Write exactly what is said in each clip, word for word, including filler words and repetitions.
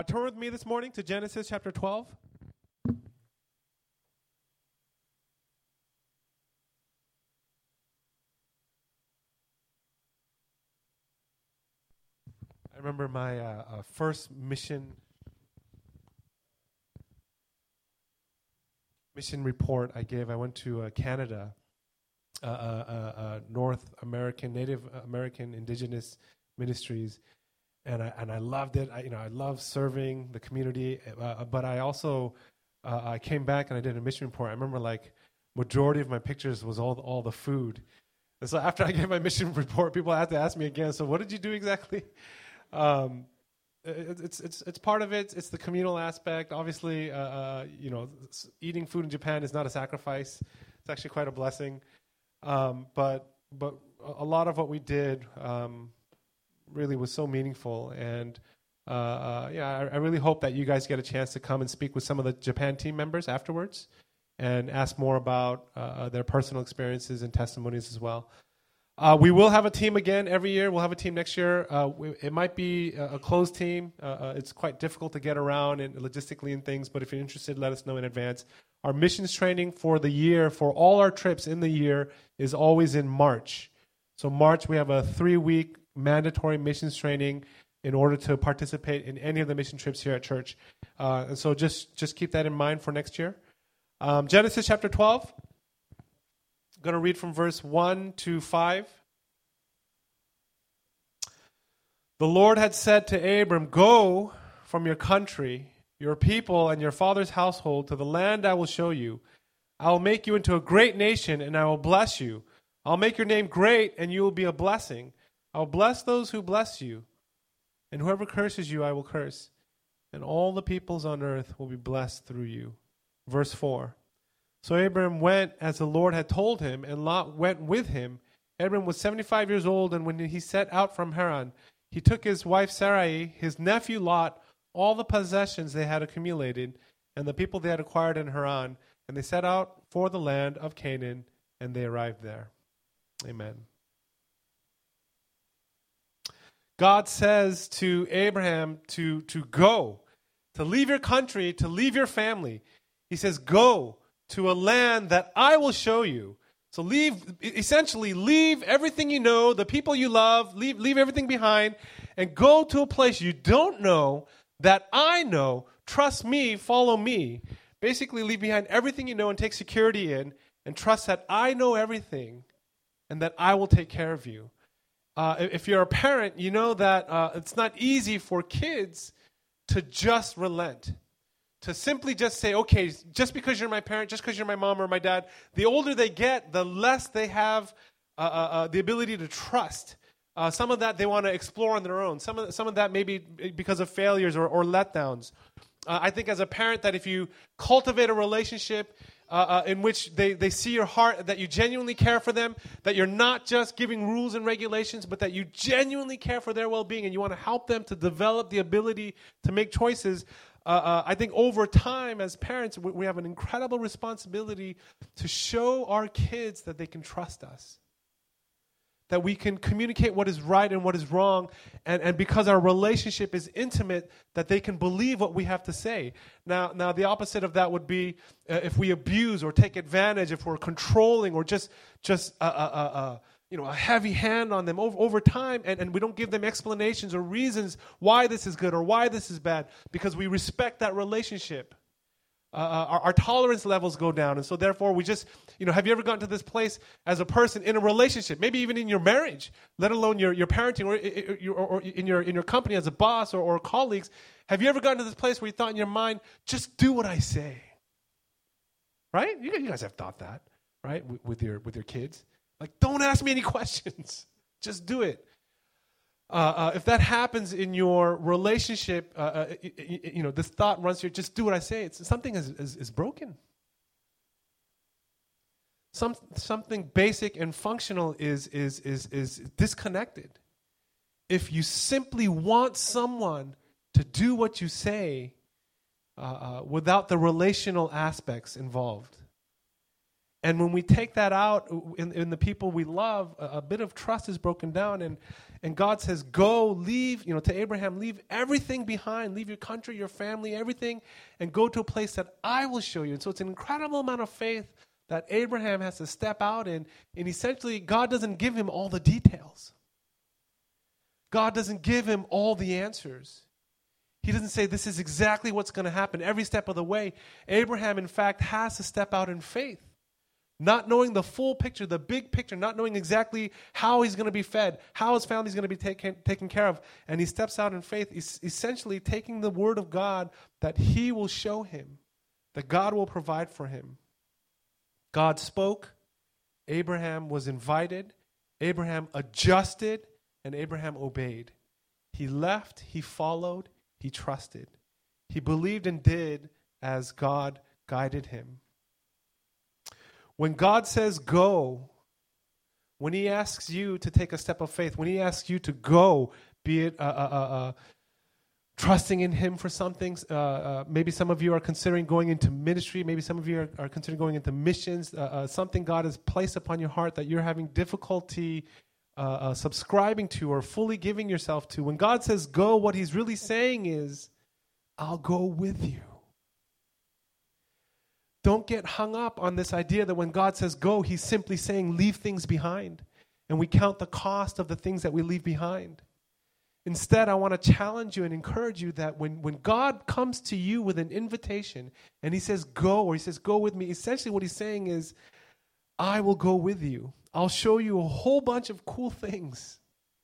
Turn with me this morning to Genesis chapter twelve. I remember my uh, uh, first mission mission report I gave. I went to uh, Canada, uh, uh, uh, uh, North American, Native American Indigenous Ministries. And I and I loved it. I, you know, I love serving the community. Uh, but I also uh, I came back and I did a mission report. I remember like majority of my pictures was all all the food. And so after I gave my mission report, people had to ask me again. So what did you do exactly? Um, it, it's it's it's part of it. It's the communal aspect. Obviously, uh, uh, you know, eating food in Japan is not a sacrifice. It's actually quite a blessing. Um, but but a lot of what we did. Um, really was so meaningful. And uh, uh, yeah, I, I really hope that you guys get a chance to come and speak with some of the Japan team members afterwards and ask more about uh, their personal experiences and testimonies as well. Uh, we will have a team again every year. We'll have a team next year. Uh, we, it might be a, a closed team. Uh, uh, it's quite difficult to get around and logistically and things, but if you're interested, let us know in advance. Our missions training for the year, for all our trips in the year, is always in March. So March, we have a three-week mandatory missions training in order to participate in any of the mission trips here at church. Uh, and so just, just keep that in mind for next year. Um, Genesis chapter twelve. I'm going to read from verse one to five. The Lord had said to Abram, "Go from your country, your people, and your father's household to the land I will show you. I will make you into a great nation, and I will bless you. I'll make your name great, and you will be a blessing. I'll bless those who bless you, and whoever curses you I will curse, and all the peoples on earth will be blessed through you." Verse four. So Abram went as the Lord had told him, and Lot went with him. Abram was seventy-five years old, and when he set out from Haran, he took his wife Sarai, his nephew Lot, all the possessions they had accumulated, and the people they had acquired in Haran, and they set out for the land of Canaan, and they arrived there. Amen. God says to Abraham to, to go, to leave your country, to leave your family. He says, go to a land that I will show you. So leave, essentially leave everything you know, the people you love, leave, leave everything behind, and go to a place you don't know that I know. Trust me, follow me. Basically leave behind everything you know and take security in, and trust that I know everything and that I will take care of you. Uh, if you're a parent, you know that uh, it's not easy for kids to just relent, to simply just say, okay, just because you're my parent, just because you're my mom or my dad. The older they get, the less they have uh, uh, uh, the ability to trust. Uh, some of that they want to explore on their own. Some of, some of that maybe because of failures or, or letdowns. Uh, I think as a parent that if you cultivate a relationship Uh, uh, in which they, they see your heart, that you genuinely care for them, that you're not just giving rules and regulations, but that you genuinely care for their well-being and you want to help them to develop the ability to make choices. Uh, uh, I think over time as parents, we, we have an incredible responsibility to show our kids that they can trust us, that we can communicate what is right and what is wrong, and, and because our relationship is intimate, that they can believe what we have to say. Now, now the opposite of that would be uh, if we abuse or take advantage, if we're controlling or just just uh, uh, uh, uh, you know a heavy hand on them over, over time, and, and we don't give them explanations or reasons why this is good or why this is bad, because we respect that relationship. Uh, our, our tolerance levels go down. And so therefore we just, you know, have you ever gotten to this place as a person in a relationship, maybe even in your marriage, let alone your, your parenting or, or, or in your in your company as a boss or, or colleagues? Have you ever gotten to this place where you thought in your mind, just do what I say? Right? You, you guys have thought that, right? With, with your with your kids. Like, don't ask me any questions. Just do it. Uh, uh, if that happens in your relationship, uh, uh, you, you know, this thought runs here, just do what I say. It's something is, is, is broken. Some something basic and functional is is is is disconnected. If you simply want someone to do what you say uh, uh, without the relational aspects involved, And when we take that out in, in the people we love, a, a bit of trust is broken down. And, and God says, go, leave, you know, to Abraham, leave everything behind. Leave your country, your family, everything, and go to a place that I will show you. And so it's an incredible amount of faith that Abraham has to step out in. And essentially, God doesn't give him all the details. God doesn't give him all the answers. He doesn't say this is exactly what's going to happen every step of the way. Abraham, in fact, has to step out in faith. Not knowing the full picture, the big picture, not knowing exactly how he's going to be fed, how his family is going to be taken, taken care of. And he steps out in faith, essentially taking the word of God that he will show him, that God will provide for him. God spoke, Abraham was invited, Abraham adjusted, and Abraham obeyed. He left, he followed, he trusted. He believed and did as God guided him. When God says go, when he asks you to take a step of faith, when he asks you to go, be it uh, uh, uh, uh, trusting in him for something, uh, uh, maybe some of you are considering going into ministry, maybe some of you are, are considering going into missions, uh, uh, something God has placed upon your heart that you're having difficulty uh, uh, subscribing to or fully giving yourself to. When God says go, what he's really saying is, I'll go with you. Don't get hung up on this idea that when God says go, he's simply saying leave things behind. And we count the cost of the things that we leave behind. Instead, I want to challenge you and encourage you that when, when God comes to you with an invitation and he says go, or he says go with me, essentially what he's saying is, I will go with you. I'll show you a whole bunch of cool things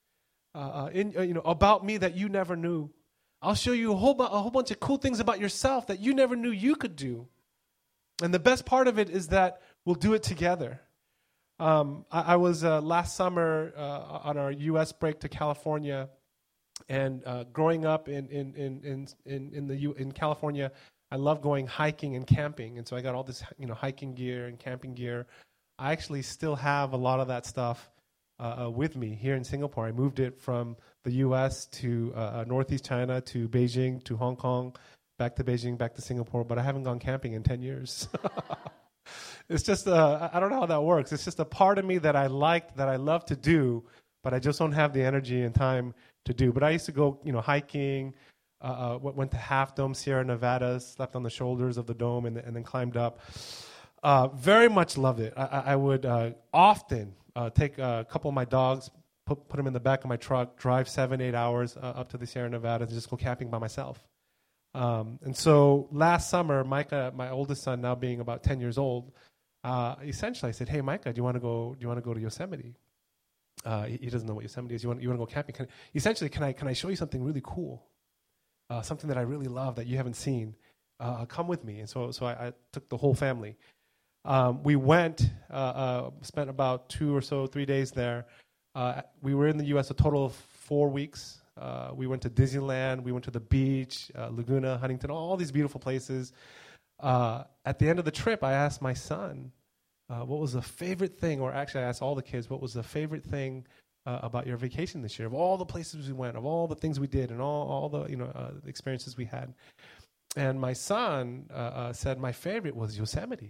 uh, uh, in, uh, you know, about me that you never knew. I'll show you a whole, bu- a whole bunch of cool things about yourself that you never knew you could do. And the best part of it is that we'll do it together. Um, I, I was uh, last summer uh, on our U S break to California, and uh, growing up in in in in in, in the U, in California, I love going hiking and camping, and so I got all this you know hiking gear and camping gear. I actually still have a lot of that stuff uh, uh, with me here in Singapore. I moved it from the U S to uh, Northeast China to Beijing to Hong Kong. Back to Beijing, back to Singapore, but I haven't gone camping in ten years. It's just, uh, I don't know how that works. It's just a part of me that I like, that I love to do, but I just don't have the energy and time to do. But I used to go, you know, hiking, uh, uh, went to Half Dome, Sierra Nevada, slept on the shoulders of the dome, and, and then climbed up. Uh, very much loved it. I, I would uh, often uh, take a couple of my dogs, put, put them in the back of my truck, drive seven, eight hours uh, up to the Sierra Nevada, and just go camping by myself. Um, and so last summer, Micah, my oldest son, now being about ten years old, uh, essentially I said, "Hey, Micah, do you want to go? Do you want to go to Yosemite?" Uh, he, he doesn't know what Yosemite is. You want you want to go camping? Can, essentially, can I can I show you something really cool, uh, something that I really love that you haven't seen? Uh, come with me. And so so I, I took the whole family. Um, we went, uh, uh, spent about two or so, three days there. Uh, we were in the U S a total of four weeks. Uh, we went to Disneyland, we went to the beach, uh, Laguna, Huntington, all these beautiful places. Uh, at the end of the trip, I asked my son, uh, what was the favorite thing, or actually I asked all the kids, what was the favorite thing uh, about your vacation this year? Of all the places we went, of all the things we did, and all, all the you know uh, experiences we had. And my son uh, uh, said my favorite was Yosemite.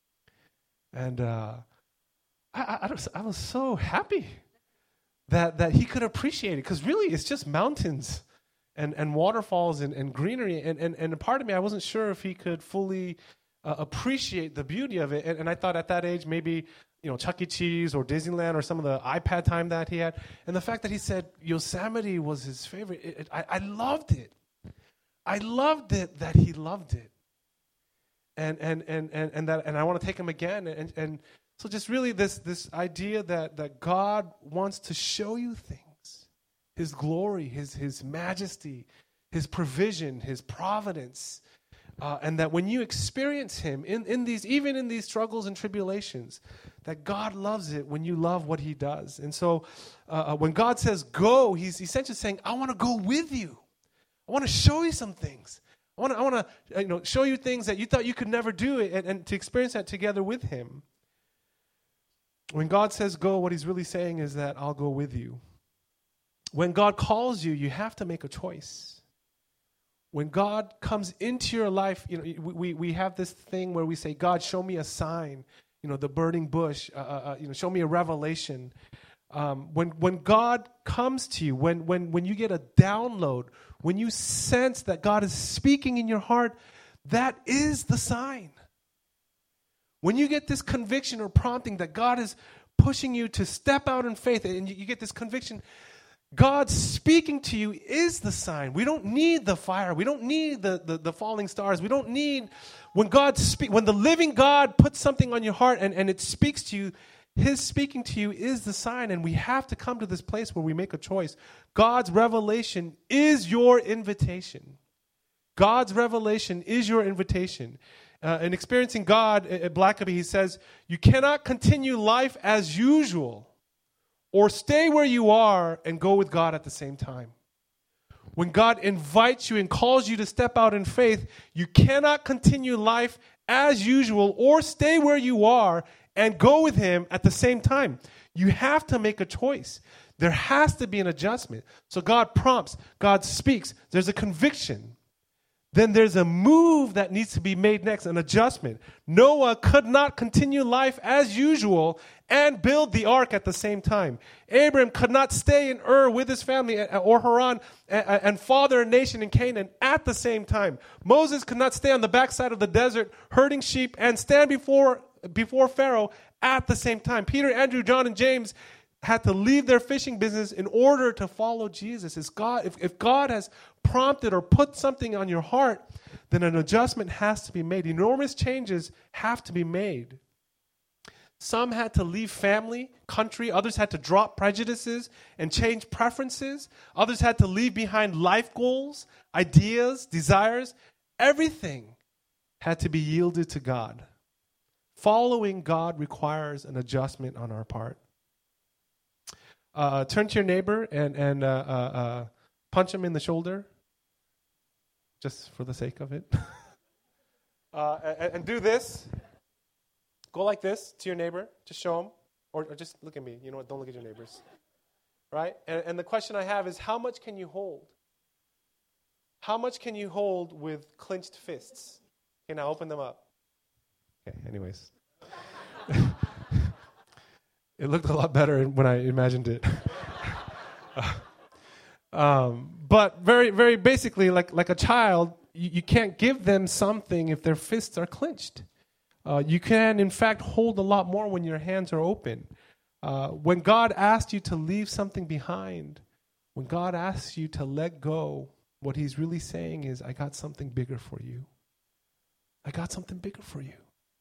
And uh, I, I, I, was, I was so happy that that he could appreciate it, because really it's just mountains and, and waterfalls and, and greenery. And, and, and a part of me, I wasn't sure if he could fully uh, appreciate the beauty of it. And, and I thought at that age, maybe, you know, Chuck E. Cheese or Disneyland or some of the iPad time that he had. And the fact that he said Yosemite was his favorite, it, it, I, I loved it. I loved it that he loved it. And and and and, and that and I want to take him again. And and so just really this this idea that, that God wants to show you things, his glory, his his majesty, his provision, his providence. Uh, and that when you experience him in, in these, even in these struggles and tribulations, that God loves it when you love what he does. And so uh, when God says go, he's essentially saying, I want to go with you. I want to show you some things. I want to, I want to, you know, show you things that you thought you could never do, and, and to experience that together with him. When God says go, what he's really saying is that I'll go with you. When God calls you, you have to make a choice. When God comes into your life, you know, we, we have this thing where we say, God, show me a sign. you know, the burning bush. Uh, uh, you know, show me a revelation. Um, when when God comes to you, when when when you get a download, when you sense that God is speaking in your heart, that is the sign. When you get this conviction or prompting that God is pushing you to step out in faith, and you, you get this conviction, God speaking to you is the sign. We don't need the fire. We don't need the, the, the falling stars. We don't need, when God speak, when the living God puts something on your heart and, and it speaks to you, His speaking to you is the sign. And we have to come to this place where we make a choice. God's revelation is your invitation. God's revelation is your invitation. Uh, in Experiencing God at Blackaby, he says, you cannot continue life as usual or stay where you are and go with God at the same time. When God invites you and calls you to step out in faith, you cannot continue life as usual or stay where you are and go with Him at the same time. You have to make a choice. There has to be an adjustment. So God prompts, God speaks, there's a conviction. Then there's a move that needs to be made next, an adjustment. Noah could not continue life as usual and build the ark at the same time. Abraham could not stay in Ur with his family or Haran and father a nation in Canaan at the same time. Moses could not stay on the backside of the desert herding sheep and stand before, before Pharaoh at the same time. Peter, Andrew, John, and James had to leave their fishing business in order to follow Jesus. If God, if, if God has prompted or put something on your heart, then an adjustment has to be made. Enormous changes have to be made. Some had to leave family, country. Others had to drop prejudices and change preferences. Others had to leave behind life goals, ideas, desires. Everything had to be yielded to God. Following God requires an adjustment on our part. Uh, turn to your neighbor and, and uh, uh, uh, punch him in the shoulder, just for the sake of it. uh, and, and do this. Go like this to your neighbor. Just show him. Or, or just look at me. You know what? Don't look at your neighbors. Right? And, and the question I have is, how much can you hold? How much can you hold with clenched fists? Okay, now open them up. Okay, anyways. It looked a lot better when I imagined it. um, but very, very basically, like, like a child, you, you can't give them something if their fists are clenched. Uh, you can, in fact, hold a lot more when your hands are open. Uh, when God asked you to leave something behind, when God asks you to let go, what He's really saying is, I got something bigger for you. I got something bigger for you.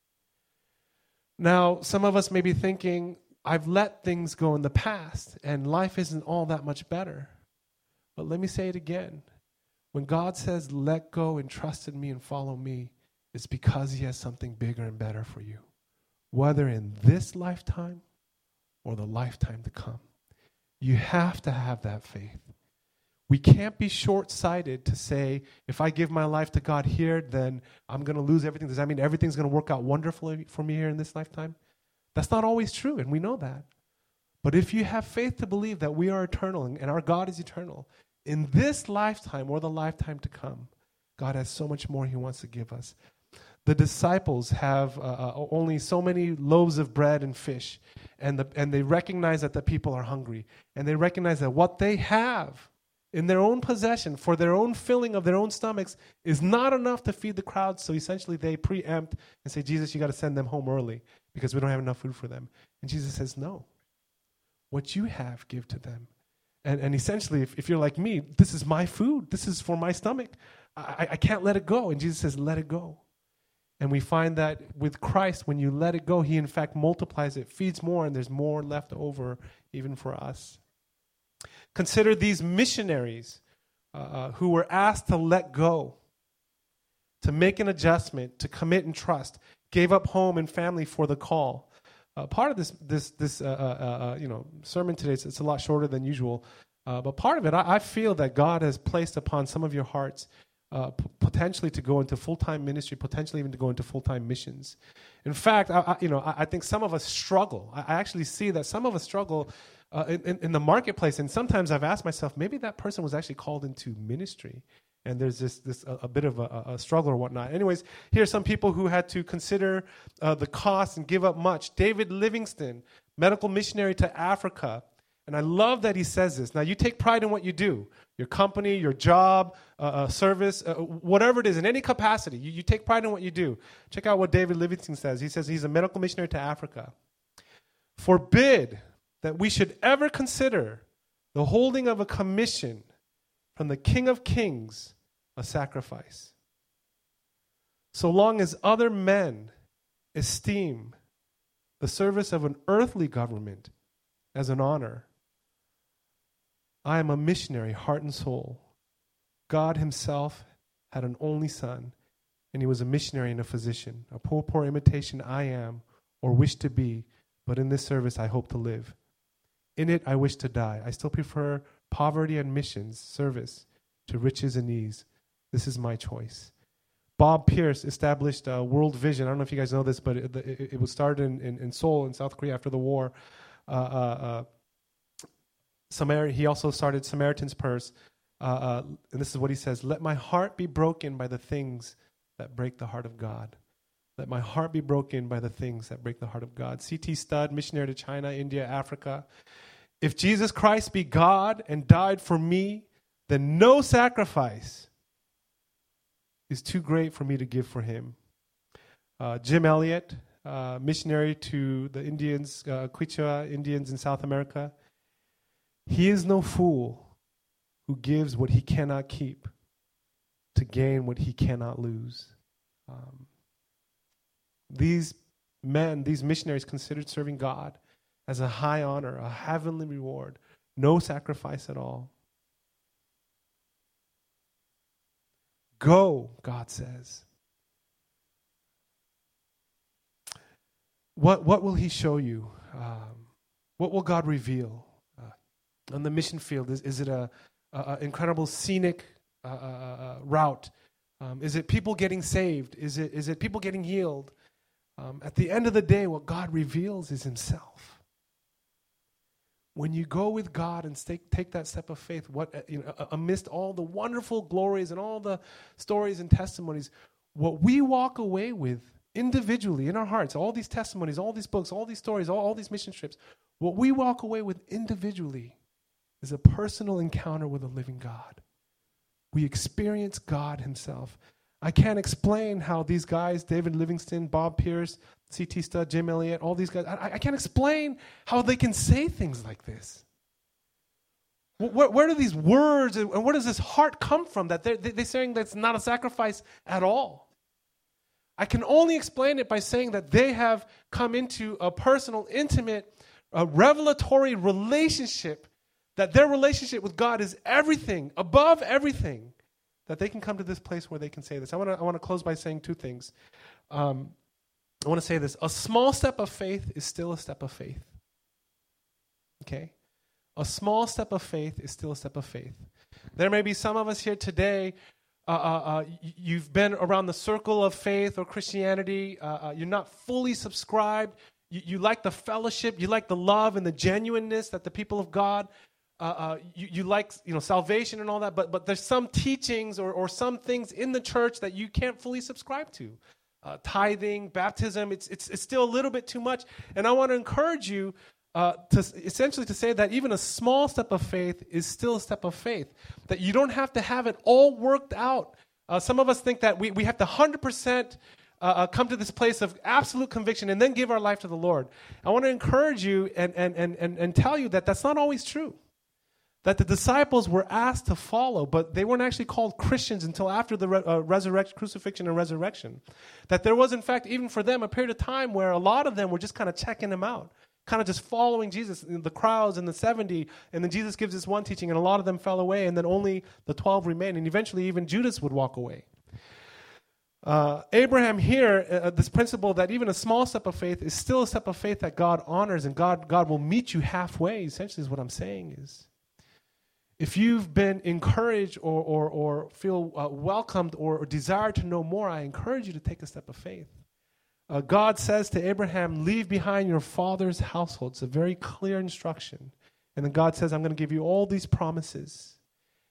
Now, some of us may be thinking, I've let things go in the past, and life isn't all that much better. But let me say it again. When God says, let go and trust in me and follow me, it's because He has something bigger and better for you, whether in this lifetime or the lifetime to come. You have to have that faith. We can't be short-sighted to say, if I give my life to God here, then I'm going to lose everything. Does that mean everything's going to work out wonderfully for me here in this lifetime? That's not always true, and we know that. But if you have faith to believe that we are eternal and our God is eternal, in this lifetime or the lifetime to come, God has so much more He wants to give us. The disciples have uh, only so many loaves of bread and fish, and, the, and they recognize that the people are hungry, and they recognize that what they have in their own possession for their own filling of their own stomachs is not enough to feed the crowd. So essentially they preempt and say, Jesus, you got to send them home early because we don't have enough food for them. And Jesus says, no. What you have, give to them. And, and essentially, if, if you're like me, this is my food. This is for my stomach. I, I can't let it go. And Jesus says, let it go. And we find that with Christ, when you let it go, He in fact multiplies it, feeds more, and there's more left over even for us. Consider these missionaries uh, who were asked to let go, to make an adjustment, to commit and trust, gave up home and family for the call. Uh, part of this this this uh, uh, uh, you know sermon today, it's, it's a lot shorter than usual, uh, but part of it, I, I feel that God has placed upon some of your hearts uh, p- potentially to go into full-time ministry, potentially even to go into full-time missions. In fact, I, I, you know, I, I think some of us struggle. I, I actually see that some of us struggle uh, in, in, in the marketplace, and sometimes I've asked myself, maybe that person was actually called into ministry, And there's this, this a, a bit of a, a struggle or whatnot. Anyways, here are some people who had to consider uh, the cost and give up much. David Livingstone, medical missionary to Africa. And I love that he says this. Now, you take pride in what you do, your company, your job, uh, uh, service, uh, whatever it is, in any capacity. You, you take pride in what you do. Check out what David Livingstone says. He says he's a medical missionary to Africa. Forbid that we should ever consider the holding of a commission from the King of Kings a sacrifice. So long as other men esteem the service of an earthly government as an honor, I am a missionary, heart and soul. God himself had an only son, and he was a missionary and a physician. A poor, poor imitation I am, or wish to be, but in this service I hope to live. In it I wish to die. I still prefer poverty and missions, service, to riches and ease. This is my choice. Bob Pierce established uh, World Vision. I don't know if you guys know this, but it, it, it was started in, in, in Seoul in South Korea after the war. Uh, uh, uh, Samar- he also started Samaritan's Purse. Uh, uh, and this is what he says: let my heart be broken by the things that break the heart of God. Let my heart be broken by the things that break the heart of God. C T Studd, missionary to China, India, Africa. If Jesus Christ be God and died for me, then no sacrifice is too great for me to give for him. Uh, Jim Elliot, uh, missionary to the Indians, uh, Quichua Indians in South America. He is no fool who gives what he cannot keep to gain what he cannot lose. Um, these men, these missionaries considered serving God as a high honor, a heavenly reward, no sacrifice at all. Go, God says. What, what will he show you? Um, what will God reveal? Uh, on the mission field, is, is it a, a, a incredible scenic uh, uh, route? Um, is it people getting saved? Is it, is it people getting healed? Um, at the end of the day, what God reveals is himself. When you go with God and take, take that step of faith, what you know, amidst all the wonderful glories and all the stories and testimonies, what we walk away with individually in our hearts, all these testimonies, all these books, all these stories, all, all these mission trips, what we walk away with individually is a personal encounter with a living God. We experience God himself. I can't explain how these guys, David Livingstone, Bob Pierce, C T Studd, Jim Elliot, all these guys, I, I can't explain how they can say things like this. Where, where do these words and where does this heart come from that they're, they're saying that's not a sacrifice at all? I can only explain it by saying that they have come into a personal, intimate, a revelatory relationship, that their relationship with God is everything, above everything, that they can come to this place where they can say this. I want to I want to close by saying two things. Um, I want to say this. A small step of faith is still a step of faith. Okay? A small step of faith is still a step of faith. There may be some of us here today, uh, uh, uh, you've been around the circle of faith or Christianity. Uh, uh, you're not fully subscribed. You, you like the fellowship. You like the love and the genuineness that the people of God Uh, uh, you, you like, you know, salvation and all that, but but there's some teachings or, or some things in the church that you can't fully subscribe to. Uh, tithing, baptism, it's, it's it's still a little bit too much. And I want to encourage you uh, to essentially to say that even a small step of faith is still a step of faith, that you don't have to have it all worked out. Uh, some of us think that we, we have to one hundred percent uh, come to this place of absolute conviction and then give our life to the Lord. I want to encourage you and, and, and, and, and tell you that that's not always true. That the disciples were asked to follow, but they weren't actually called Christians until after the re- uh, resurrection, crucifixion and resurrection. That there was, in fact, even for them, a period of time where a lot of them were just kind of checking him out, kind of just following Jesus, the crowds and the seventy, and then Jesus gives this one teaching, and a lot of them fell away, and then only the twelve remained, and eventually even Judas would walk away. Uh, Abraham here, uh, this principle that even a small step of faith is still a step of faith that God honors, and God, God will meet you halfway, essentially is what I'm saying is. If you've been encouraged or or, or feel uh, welcomed or, or desire to know more, I encourage you to take a step of faith. Uh, God says to Abraham, leave behind your father's household. It's a very clear instruction. And then God says, I'm going to give you all these promises.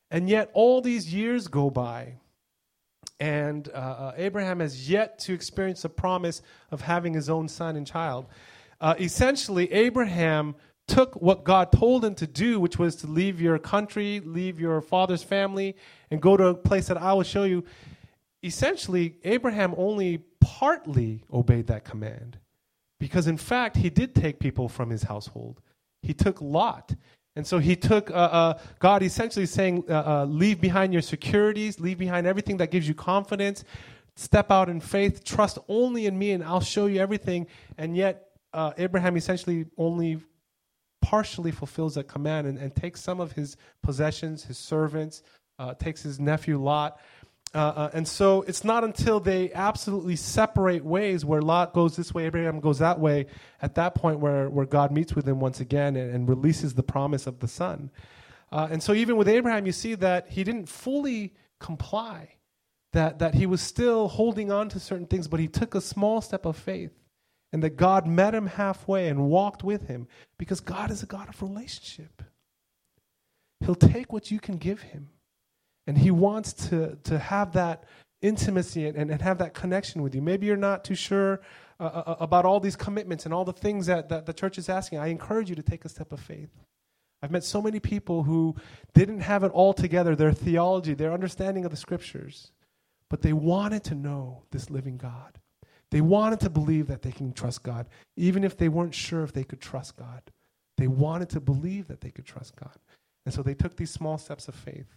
And yet all these years go by, and uh, uh, Abraham has yet to experience the promise of having his own son and child. Uh, essentially, Abraham took what God told him to do, which was to leave your country, leave your father's family, and go to a place that I will show you. Essentially, Abraham only partly obeyed that command, because in fact, he did take people from his household. He took Lot. And so he took, uh, uh, God essentially saying, uh, uh, leave behind your securities, leave behind everything that gives you confidence, step out in faith, trust only in me, and I'll show you everything. And yet, uh, Abraham essentially only partially fulfills that command and, and takes some of his possessions, his servants, uh, takes his nephew Lot. Uh, uh, and so it's not until they absolutely separate ways, where Lot goes this way, Abraham goes that way, at that point where, where God meets with him once again and, and releases the promise of the son. Uh, and so even with Abraham, you see that he didn't fully comply, that, that he was still holding on to certain things, but he took a small step of faith, and that God met him halfway and walked with him, because God is a God of relationship. He'll take what you can give him. And he wants to, to have that intimacy and, and, and have that connection with you. Maybe you're not too sure uh, uh, about all these commitments and all the things that, that the church is asking. I encourage you to take a step of faith. I've met so many people who didn't have it all together, their theology, their understanding of the scriptures, but they wanted to know this living God. They wanted to believe that they can trust God, even if they weren't sure if they could trust God. They wanted to believe that they could trust God. And so they took these small steps of faith.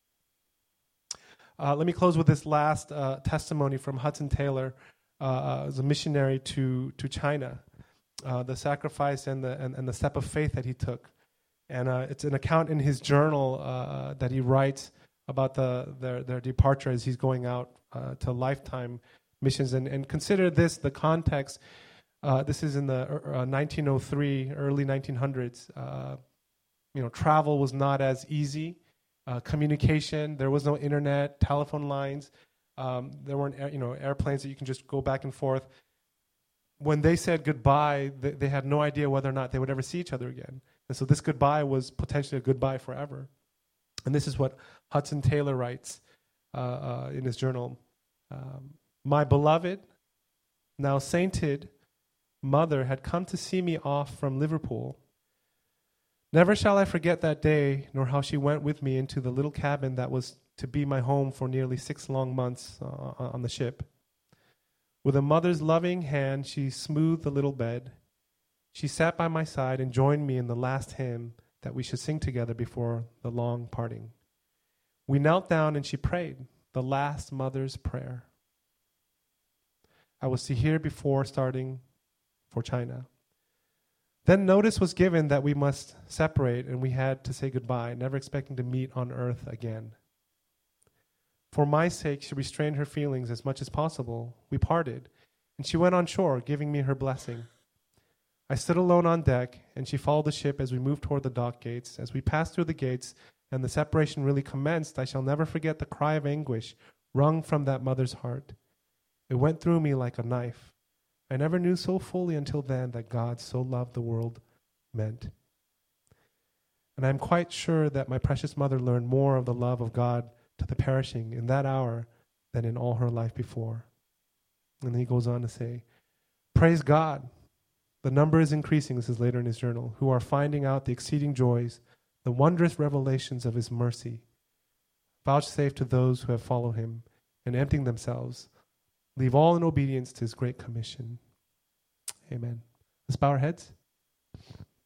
Uh, let me close with this last uh, testimony from Hudson Taylor, uh, as a missionary to to China, uh, the sacrifice and the and, and the step of faith that he took, and uh, it's an account in his journal uh, that he writes about the their their departure as he's going out uh, to lifetime missions, and and consider this the context. Uh, this is in the uh, nineteen oh three, early nineteen hundreds. Uh, you know, travel was not as easy. Uh, communication, there was no internet, telephone lines, um, there weren't air, you know airplanes that you can just go back and forth. When they said goodbye, they, they had no idea whether or not they would ever see each other again. And so this goodbye was potentially a goodbye forever. And this is what Hudson Taylor writes uh, uh, in his journal. Um, My beloved, now sainted mother had come to see me off from Liverpool. Never shall I forget that day, nor how she went with me into the little cabin that was to be my home for nearly six long months uh, on the ship. With a mother's loving hand, she smoothed the little bed. She sat by my side and joined me in the last hymn that we should sing together before the long parting. We knelt down and she prayed the last mother's prayer. I was to hear before starting for China. Then notice was given that we must separate, and we had to say goodbye, never expecting to meet on earth again. For my sake, she restrained her feelings as much as possible. We parted, and she went on shore, giving me her blessing. I stood alone on deck, and she followed the ship as we moved toward the dock gates. As we passed through the gates and the separation really commenced, I shall never forget the cry of anguish wrung from that mother's heart. It went through me like a knife. I never knew so fully until then that God so loved the world meant. And I'm quite sure that my precious mother learned more of the love of God to the perishing in that hour than in all her life before. And then he goes on to say, praise God. The number is increasing, this is later in his journal, who are finding out the exceeding joys, the wondrous revelations of his mercy, vouchsafed to those who have followed him, and emptying themselves, leave all in obedience to his great commission. Amen. Let's bow our heads.